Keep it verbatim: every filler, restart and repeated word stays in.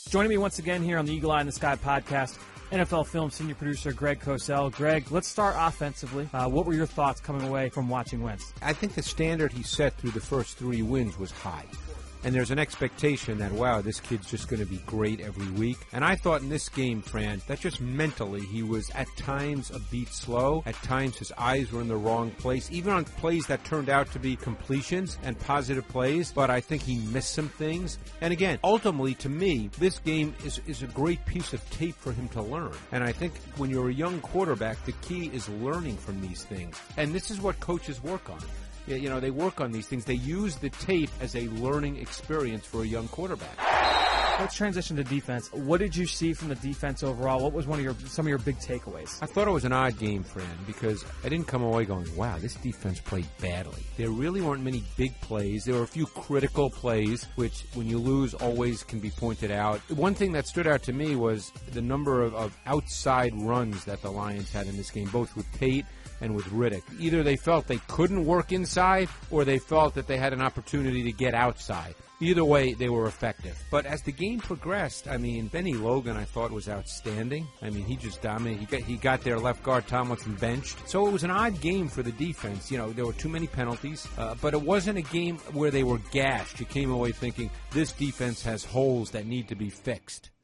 Joining me once again here on the Eagle Eye in the Sky podcast, N F L Film senior producer Greg Cosell. Greg, let's start offensively. Uh, what were your thoughts coming away from watching Wentz? I think the standard he set through the first three wins was high. And there's an expectation that, wow, this kid's just going to be great every week. And I thought in this game, Fran, that just mentally he was at times a beat slow. At times his eyes were in the wrong place, even on plays that turned out to be completions and positive plays. But I think he missed some things. And again, ultimately, to me, this game is, is a great piece of tape for him to learn. And I think when you're a young quarterback, the key is learning from these things. And this is what coaches work on. You know, they work on these things. They use the tape as a learning experience for a young quarterback. Let's transition to defense. What did you see from the defense overall? What was one of your some of your big takeaways? I thought it was an odd game, Fran, because I didn't come away going, wow, this defense played badly. There really weren't many big plays. There were a few critical plays, which when you lose always can be pointed out. One thing that stood out to me was the number of, of outside runs that the Lions had in this game, both with Tate and with Riddick. Either they felt they couldn't work inside or they felt that they had an opportunity to get outside. Either way, they were effective. But as the game progressed, I mean, Benny Logan, I thought, was outstanding. I mean, he just dominated. He got, he got their left guard, Tomlinson, benched. So it was an odd game for the defense. You know, there were too many penalties. Uh, but it wasn't a game where they were gashed. You came away thinking, this defense has holes that need to be fixed.